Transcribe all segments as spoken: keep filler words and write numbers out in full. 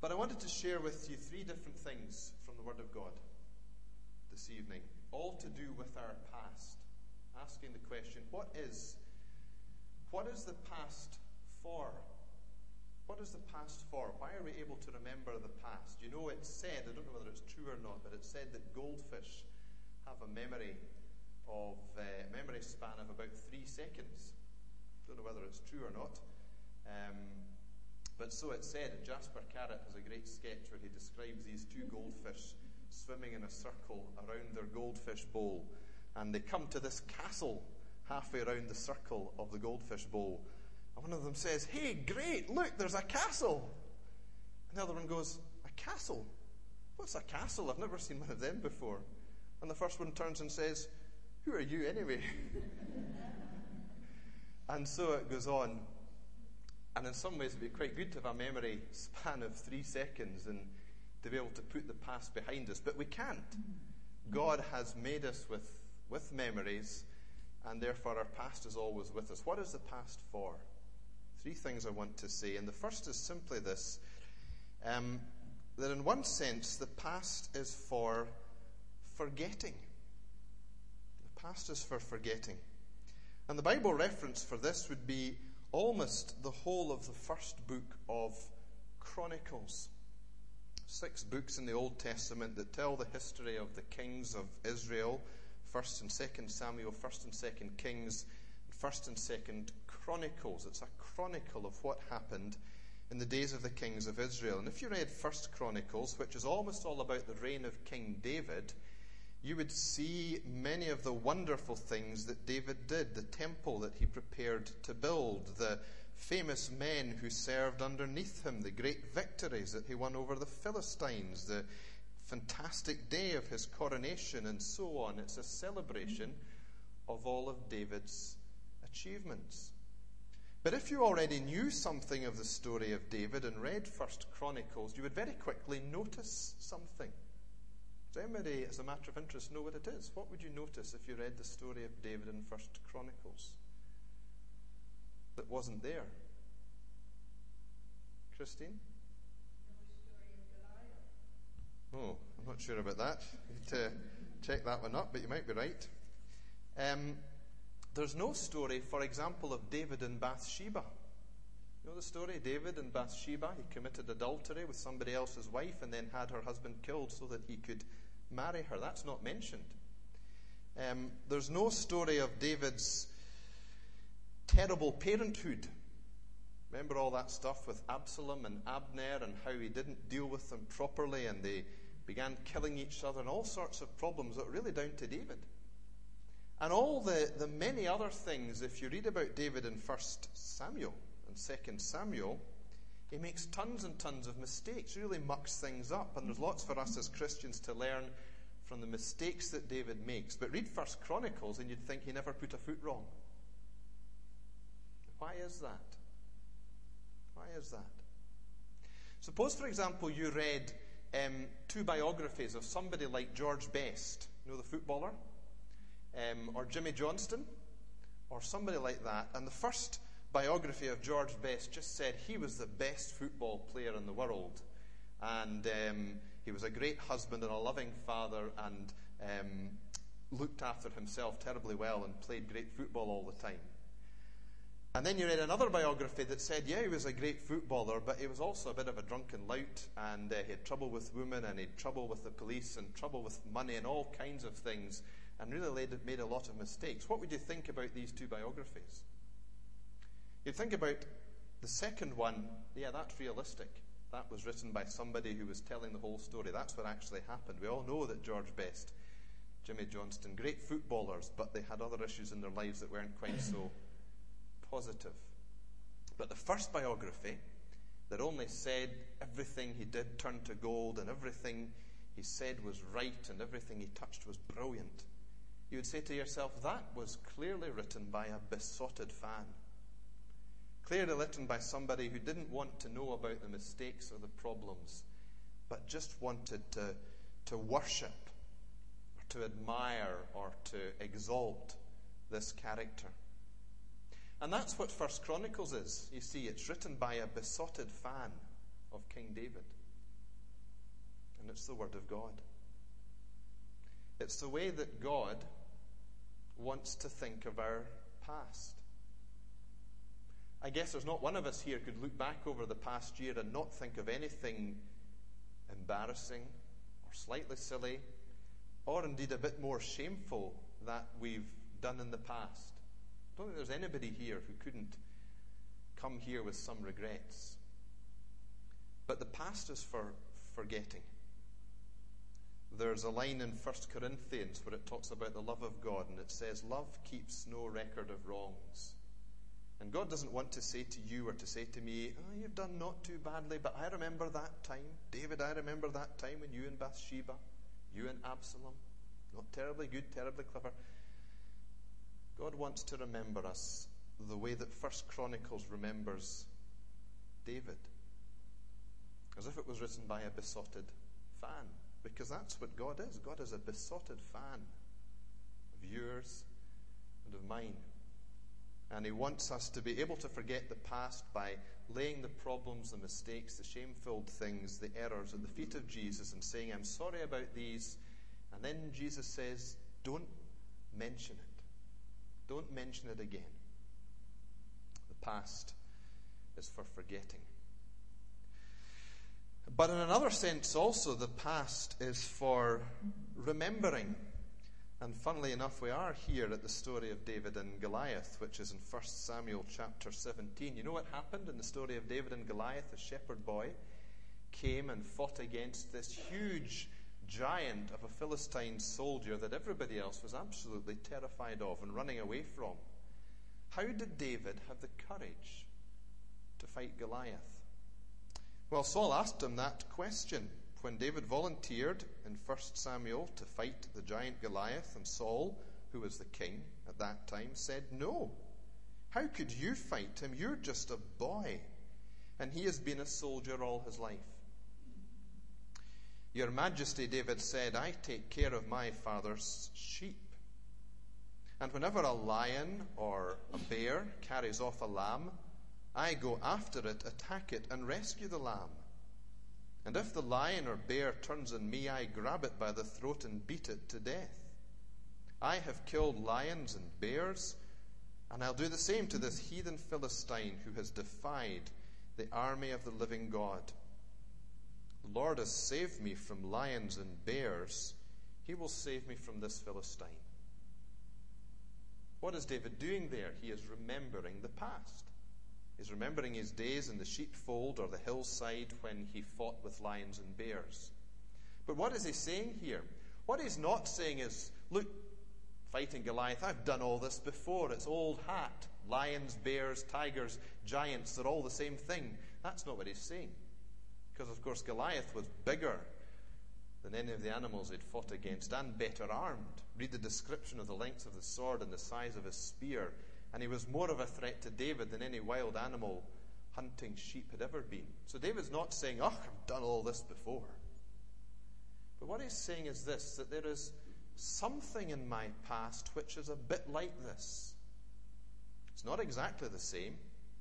But I wanted to share with you three different things from the Word of God this evening, all to do with our past. Asking the question, what is, what is the past for? What is the past for? Why are we able to remember the past? You know, it's said, I don't know whether it's true or not, but it's said that goldfish have a memory of uh, memory span of about three seconds. Don't know whether it's true or not. Um, but so it's said, and Jasper Carrott has a great sketch where he describes these two goldfish swimming in a circle around their goldfish bowl. And they come to this castle halfway around the circle of the goldfish bowl. And one of them says, "Hey, great, look, there's a castle." And the other one goes, "A castle? What's a castle? I've never seen one of them before." And the first one turns and says, "Who are you anyway?" And so it goes on. And in some ways it would be quite good to have a memory span of three seconds and to be able to put the past behind us. But we can't. God has made us with, with memories, and therefore our past is always with us. What is the past for? Three things I want to say. And the first is simply this, um, that in one sense the past is for forgetting. The past is for forgetting. And the Bible reference for this would be almost the whole of the first book of Chronicles. Six books in the Old Testament that tell the history of the kings of Israel. First and Second Samuel, First and Second Kings, First and Second Chronicles. It's a chronicle of what happened in the days of the kings of Israel. And if you read First Chronicles, which is almost all about the reign of King David, you would see many of the wonderful things that David did, the temple that he prepared to build, the famous men who served underneath him, the great victories that he won over the Philistines, the fantastic day of his coronation, and so on. It's a celebration of all of David's achievements. But if you already knew something of the story of David and read First Chronicles, you would very quickly notice something. Does anybody, as a matter of interest, know what it is? What would you notice if you read the story of David in First Chronicles that wasn't there? Christine? Oh, I'm not sure about that. You need to check that one up, but you might be right. Um, there's no story, for example, of David and Bathsheba. You know the story? David and Bathsheba. He committed adultery with somebody else's wife and then had her husband killed so that he could marry her. That's not mentioned. Um, there's no story of David's terrible parenthood. Remember all that stuff with Absalom and Abner and how he didn't deal with them properly and they began killing each other and all sorts of problems that were really down to David. And all the, the many other things, if you read about David in First Samuel and Second Samuel, he makes tons and tons of mistakes, he really mucks things up. And there's lots for us as Christians to learn from the mistakes that David makes. But read First Chronicles and you'd think he never put a foot wrong. Why is that? Why is that? Suppose, for example, you read um, two biographies of somebody like George Best, you know, the footballer, um, or Jimmy Johnston, or somebody like that, and the first biography of George Best just said he was the best football player in the world, and um, he was a great husband and a loving father, and um, looked after himself terribly well and played great football all the time. And then you read another biography that said, yeah, he was a great footballer, but he was also a bit of a drunken lout, and uh, he had trouble with women, and he had trouble with the police, and trouble with money, and all kinds of things, and really laid, made a lot of mistakes. What would you think about these two biographies? You'd think about the second one, yeah, that's realistic. That was written by somebody who was telling the whole story. That's what actually happened. We all know that George Best, Jimmy Johnston, great footballers, but they had other issues in their lives that weren't quite so positive. But the first biography that only said everything he did turned to gold and everything he said was right and everything he touched was brilliant, you would say to yourself, that was clearly written by a besotted fan. Clearly written by somebody who didn't want to know about the mistakes or the problems, but just wanted to, to worship or to admire or to exalt this character. And that's what First Chronicles is. You see, it's written by a besotted fan of King David. and it's the Word of God. It's the way that God wants to think of our past. I guess there's not one of us here could look back over the past year and not think of anything embarrassing or slightly silly or indeed a bit more shameful that we've done in the past. I don't think there's anybody here who couldn't come here with some regrets. But the past is for forgetting. There's a line in First Corinthians where it talks about the love of God, and it says, love keeps no record of wrongs. And God doesn't want to say to you or to say to me, oh, you've done not too badly, but I remember that time. David, I remember that time when you and Bathsheba, you and Absalom, not terribly good, terribly clever. God wants to remember us the way that First Chronicles remembers David, as if it was written by a besotted fan. Because that's what God is. God is a besotted fan of yours and of mine. And He wants us to be able to forget the past by laying the problems, the mistakes, the shame-filled things, the errors at the feet of Jesus and saying, I'm sorry about these. And then Jesus says, don't mention it. Don't mention it again. The past is for forgetting. But in another sense also, the past is for remembering. And funnily enough, we are here at the story of David and Goliath, which is in First Samuel chapter seventeen. You know what happened in the story of David and Goliath? A shepherd boy came and fought against this huge giant of a Philistine soldier that everybody else was absolutely terrified of and running away from. How did David have the courage to fight Goliath? Well, Saul asked him that question when David volunteered in First Samuel to fight the giant Goliath, and Saul, who was the king at that time, said, no. How could you fight him? You're just a boy, and he has been a soldier all his life. Your Majesty, David said, I take care of my father's sheep. And whenever a lion or a bear carries off a lamb, I go after it, attack it, and rescue the lamb. And if the lion or bear turns on me, I grab it by the throat and beat it to death. I have killed lions and bears, and I'll do the same to this heathen Philistine who has defied the army of the living God. The Lord has saved me from lions and bears. He will save me from this Philistine. What is David doing there? He is remembering the past. He's remembering his days in the sheepfold or the hillside when he fought with lions and bears. But what is he saying here? What he's not saying is, look, fighting Goliath, I've done all this before. It's old hat. Lions, bears, tigers, giants, they're all the same thing. That's not what he's saying. Because, of course, Goliath was bigger than any of the animals he'd fought against and better armed. Read the description of the length of the sword and the size of his spear. And he was more of a threat to David than any wild animal hunting sheep had ever been. So David's not saying, oh, I've done all this before. But what he's saying is this, that there is something in my past which is a bit like this. It's not exactly the same.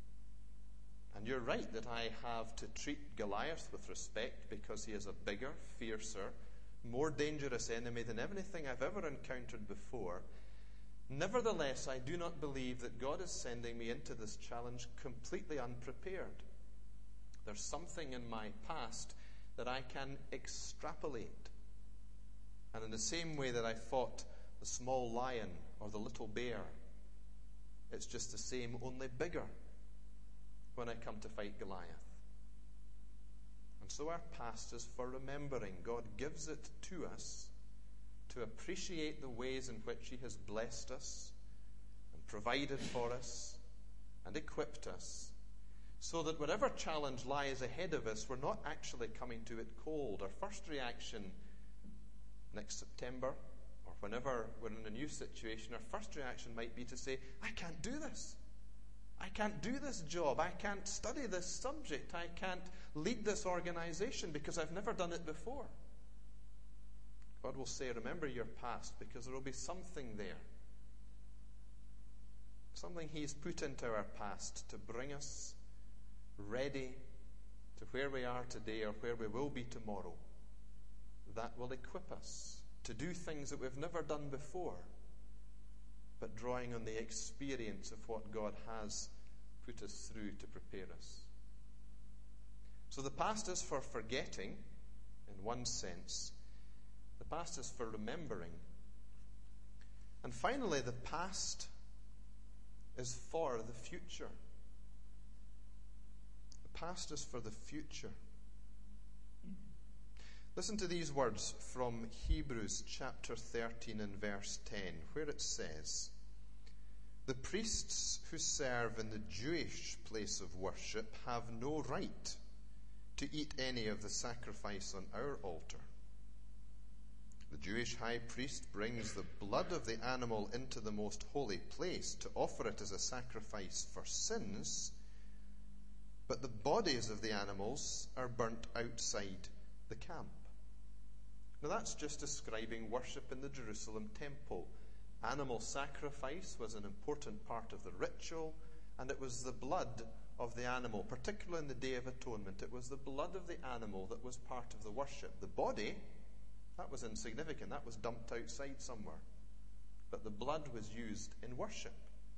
And you're right that I have to treat Goliath with respect because he is a bigger, fiercer, more dangerous enemy than anything I've ever encountered before. Nevertheless, I do not believe that God is sending me into this challenge completely unprepared. There's something in my past that I can extrapolate. And in the same way that I fought the small lion or the little bear, it's just the same, only bigger when I come to fight Goliath. And so our past is for remembering. God gives it to us to appreciate the ways in which He has blessed us and provided for us and equipped us, so that whatever challenge lies ahead of us, we're not actually coming to it cold. Our first reaction next September, or whenever we're in a new situation, our first reaction might be to say, I can't do this. I can't do this job. I can't study this subject. I can't lead this organization because I've never done it before. God will say, remember your past, because there will be something there. Something He's put into our past to bring us ready to where we are today or where we will be tomorrow. that will equip us to do things that we've never done before, but drawing on the experience of what God has put us through to prepare us. So the past is for forgetting, in one sense. The past is for remembering. And finally, the past is for the future. The past is for the future. Listen to these words from Hebrews chapter thirteen and verse ten, where it says, "The priests who serve in the Jewish place of worship have no right to eat any of the sacrifice on our altar. The Jewish high priest brings the blood of the animal into the most holy place to offer it as a sacrifice for sins, but the bodies of the animals are burnt outside the camp." Now that's just describing worship in the Jerusalem temple. Animal sacrifice was an important part of the ritual, and it was the blood of the animal, particularly in the Day of Atonement. It was the blood of the animal that was part of the worship. The body, that was insignificant. That was dumped outside somewhere. But the blood was used in worship.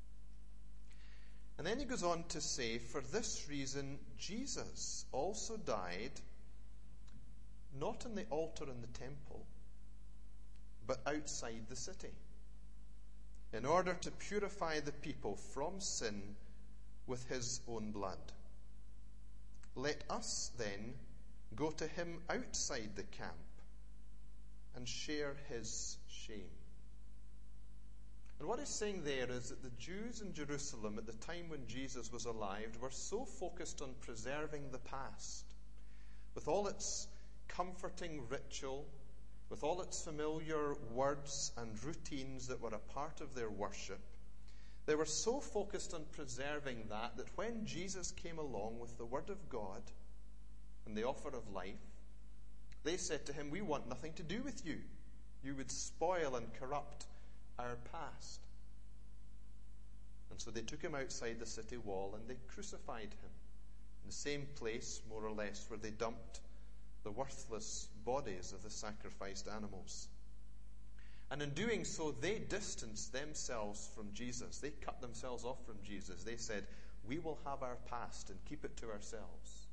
And then he goes on to say, for this reason, Jesus also died, not in the altar in the temple, but outside the city, in order to purify the people from sin with his own blood. Let us then go to him outside the camp and share his shame. And what he's saying there is that the Jews in Jerusalem at the time when Jesus was alive were so focused on preserving the past, with all its comforting ritual, with all its familiar words and routines that were a part of their worship. They were so focused on preserving that, that when Jesus came along with the Word of God and the offer of life, they said to him, "We want nothing to do with you. You would spoil and corrupt our past." And so they took him outside the city wall and they crucified him in the same place, more or less, where they dumped the worthless bodies of the sacrificed animals. And in doing so, they distanced themselves from Jesus. They cut themselves off from Jesus. They said, "We will have our past and keep it to ourselves."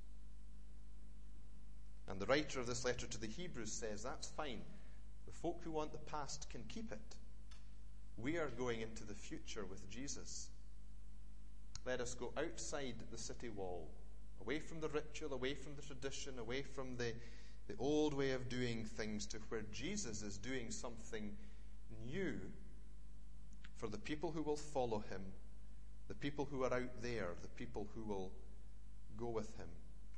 And the writer of this letter to the Hebrews says, that's fine. The folk who want the past can keep it. We are going into the future with Jesus. Let us go outside the city wall, away from the ritual, away from the tradition, away from the, the old way of doing things, to where Jesus is doing something new for the people who will follow him, the people who are out there, the people who will go with him.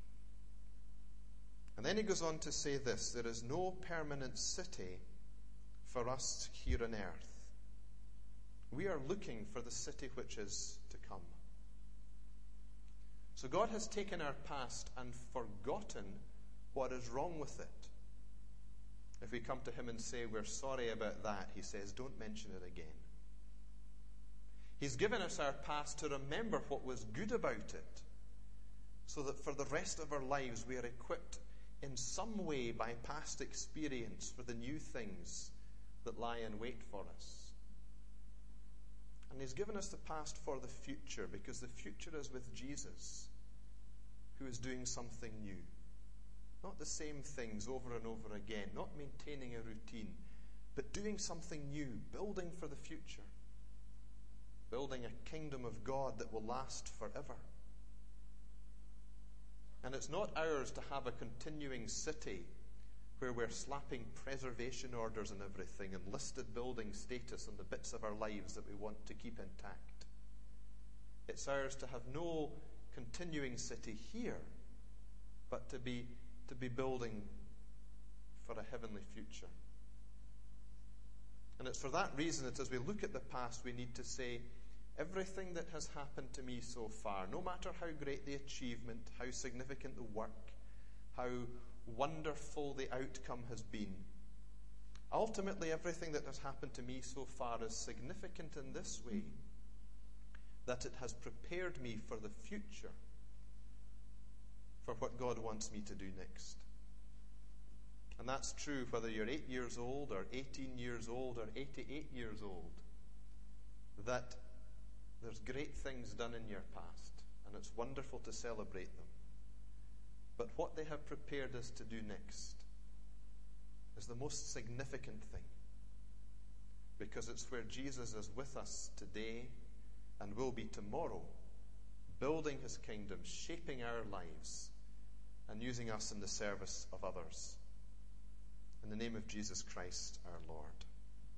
And then he goes on to say this: there is no permanent city for us here on earth. We are looking for the city which is to come. So God has taken our past and forgotten what is wrong with it. If we come to him and say we're sorry about that, he says, don't mention it again. He's given us our past to remember what was good about it, so that for the rest of our lives we are equipped in some way by past experience for the new things that lie in wait for us. And he's given us the past for the future, because the future is with Jesus, who is doing something new. Not the same things over and over again, not maintaining a routine, but doing something new, building for the future, building a kingdom of God that will last forever. And it's not ours to have a continuing city where we're slapping preservation orders and everything and listed building status on the bits of our lives that we want to keep intact. It's ours to have no continuing city here, but to be to be building for a heavenly future. And it's for that reason that as we look at the past, we need to say, everything that has happened to me so far, no matter how great the achievement, how significant the work, how wonderful the outcome has been, ultimately everything that has happened to me so far is significant in this way, that it has prepared me for the future, for what God wants me to do next. And And that's true whether you're eight years old or eighteen years old or eighty-eight years old, that there's great things done in your past, and it's wonderful to celebrate them. But what they have prepared us to do next is the most significant thing, because it's where Jesus is with us today and will be tomorrow, building his kingdom, shaping our lives, and using us in the service of others. In the name of Jesus Christ, our Lord.